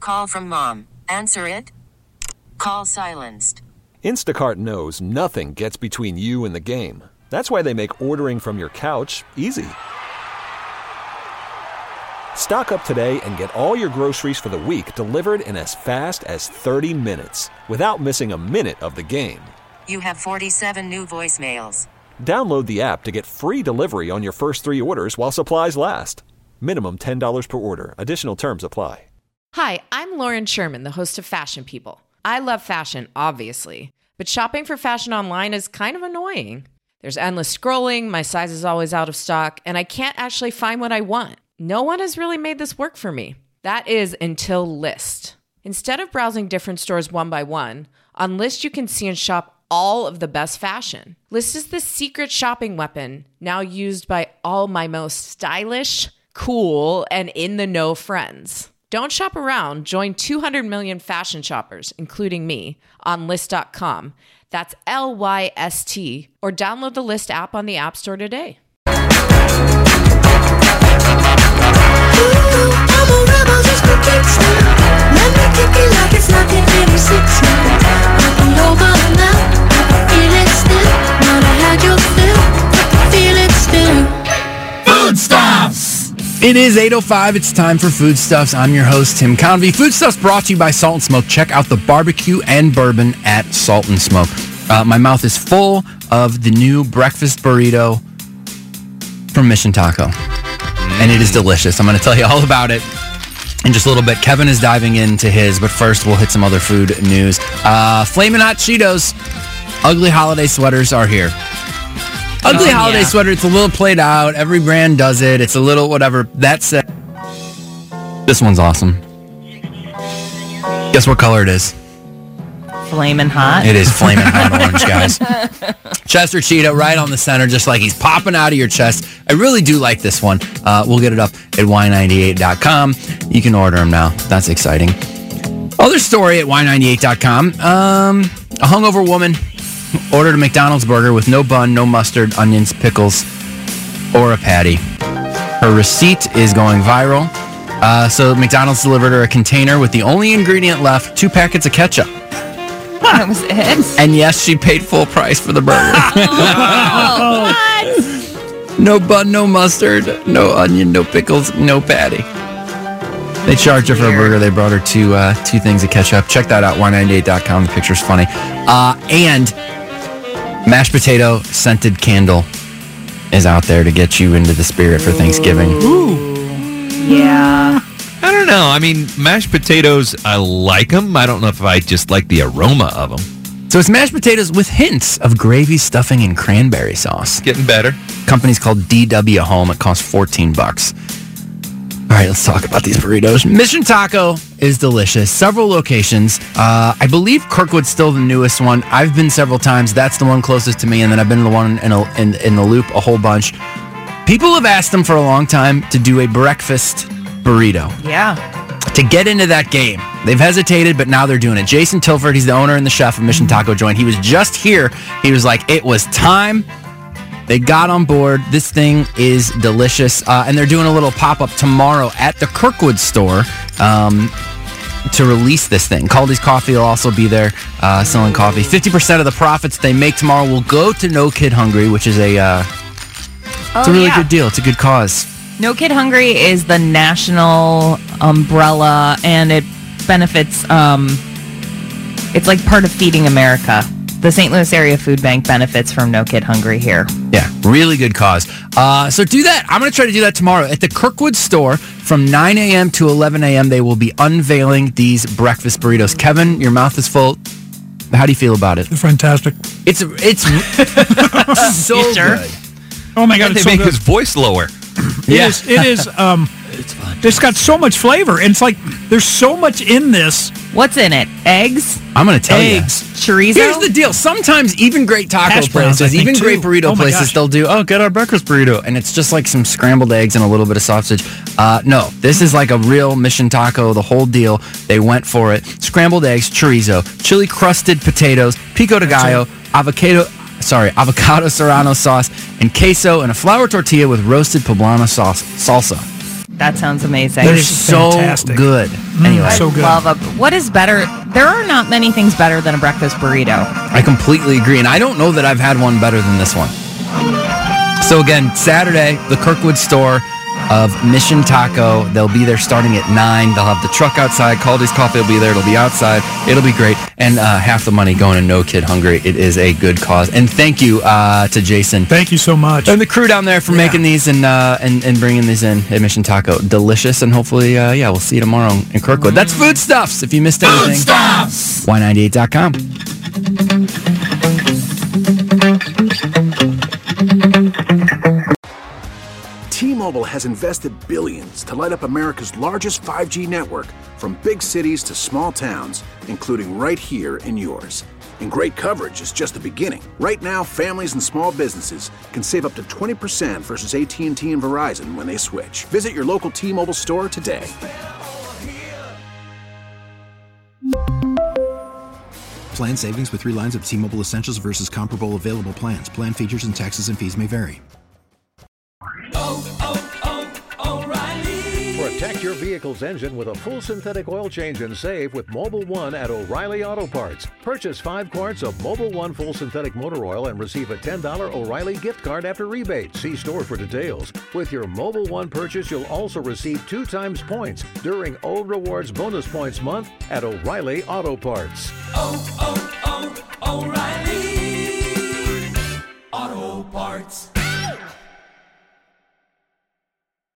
Call from mom. Answer it. Call silenced. Instacart knows nothing gets between you and the game. That's why they make ordering from your couch easy. Stock up today and get all your groceries for the week delivered in as fast as 30 minutes without missing a minute of the game. You have 47 new voicemails. Download the app to get free delivery on your first 3 orders while supplies last. Minimum $10 per order. Additional terms apply. Hi, I'm Lauren Sherman, the host of Fashion People. I love fashion, obviously, but shopping for fashion online is kind of annoying. There's endless scrolling, my size is always out of stock, and I can't actually find what I want. No one has really made this work for me. That is until Lyst. Instead of browsing different stores one by one, on Lyst you can see and shop all of the best fashion. Lyst is the secret shopping weapon now used by all my most stylish, cool, and in-the-know friends. Don't shop around. Join 200 million fashion shoppers, including me, on Lyst.com. That's Lyst, or download the Lyst app on the App Store today. I'm a rebel just for kicks now. Let me kick it like it's 1986 now. Up and over now, I can feel it still. Not I had your fill, I can feel it still. Foodstuffs! It is 8:05. It's time for Foodstuffs. I'm your host, Tim Convey. Foodstuffs brought to you by Salt and Smoke. Check out the barbecue and bourbon at Salt and Smoke. My mouth is full of the new breakfast burrito from Mission Taco. And it is delicious. I'm going to tell you all about it in just a little bit. Kevin is diving into his, but first we'll hit some other food news. Flamin' Hot Cheetos. Ugly holiday sweaters are here. Ugly holiday sweater. It's a little played out. Every brand does it. It's a little whatever. That said, this one's awesome. Guess what color it is? Flamin' hot. It is flamin' hot orange, guys. Chester Cheeto right on the center, just like he's popping out of your chest. I really do like this one. We'll get it up at y98.com. You can order them now. That's exciting. Other story at y98.com. A hungover woman ordered a McDonald's burger with no bun, no mustard, onions, pickles, or a patty. Her receipt is going viral. So McDonald's delivered her a container with the only ingredient left, 2 packets of ketchup. That was it. And yes, she paid full price for the burger. Oh, what? No bun, no mustard, no onion, no pickles, no patty. They charged her for a burger. They brought her two things of ketchup. Check that out, y98.com. The picture's funny. And mashed potato scented candle is out there to get you into the spirit for Thanksgiving. Ooh. Yeah. I don't know. I mean, mashed potatoes, I like them. I don't know if I just like the aroma of them. So it's mashed potatoes with hints of gravy, stuffing, and cranberry sauce. Getting better. Company's called DW Home. It costs $14. All right, let's talk about these burritos. Mission Taco is delicious. Several locations. I believe Kirkwood's still the newest one. I've been several times. That's the one closest to me, and then I've been to the one in the Loop a whole bunch. People have asked them for a long time to do a breakfast burrito. Yeah. To get into that game. They've hesitated, but now they're doing it. Jason Tilford, he's the owner and the chef of Mission Taco Joint. He was just here. He was like, it was time. They got on board. This thing is delicious. And they're doing a little pop-up tomorrow at the Kirkwood store to release this thing. Caldy's Coffee will also be there selling coffee. 50% of the profits they make tomorrow will go to No Kid Hungry, which is it's a really good deal. It's a good cause. No Kid Hungry is the national umbrella, and it benefits, it's like part of Feeding America. The St. Louis Area Food Bank benefits from No Kid Hungry here. Yeah, really good cause. So do that. I'm going to try to do that tomorrow. At the Kirkwood store from 9 a.m. to 11 a.m., they will be unveiling these breakfast burritos. Kevin, your mouth is full. How do you feel about it? They're fantastic. It's so good. Oh, my God, And it's they so make good. his voice lower. It is. It's fun. It's got so much flavor. And it's like there's so much in this. What's in it? Eggs? I'm going to tell you. Eggs. Chorizo? Here's the deal. Sometimes even great taco Hash browns, places, I think, even too. great burrito Oh my places, gosh. they'll do, get our breakfast burrito. And it's just like some scrambled eggs and a little bit of sausage. No, this is like a real Mission Taco, the whole deal. They went for it. Scrambled eggs, chorizo, chili crusted potatoes, pico de gallo, avocado serrano sauce, and queso, and a flour tortilla with roasted poblano salsa. That sounds amazing. They're is so fantastic. good. Anyway, so good. What is better? There are not many things better than a breakfast burrito. I completely agree, and I don't know that I've had one better than this one. So again, Saturday, the Kirkwood store of Mission Taco. They'll be there starting at 9. They'll have the truck outside. Caldy's Coffee will be there. It'll be outside. It'll be great. And half the money going to No Kid Hungry. It is a good cause. And thank you to Jason. Thank you so much. And the crew down there for making these and bringing these in at Mission Taco. Delicious. And hopefully, we'll see you tomorrow in Kirkwood. That's Foodstuffs. If you missed anything, Foodstuffs! Y98.com. T-Mobile has invested billions to light up America's largest 5G network, from big cities to small towns, including right here in yours. And great coverage is just the beginning. Right now, families and small businesses can save up to 20% versus AT&T and Verizon when they switch. Visit your local T-Mobile store today. Plan savings with 3 lines of T-Mobile Essentials versus comparable available plans. Plan features and taxes and fees may vary. Protect your vehicle's engine with a full synthetic oil change and save with Mobil 1 at O'Reilly Auto Parts. Purchase 5 quarts of Mobil 1 full synthetic motor oil and receive a $10 O'Reilly gift card after rebate. See store for details. With your Mobil 1 purchase, you'll also receive 2 times points during Old Rewards Bonus Points Month at O'Reilly Auto Parts. O'Reilly Auto Parts.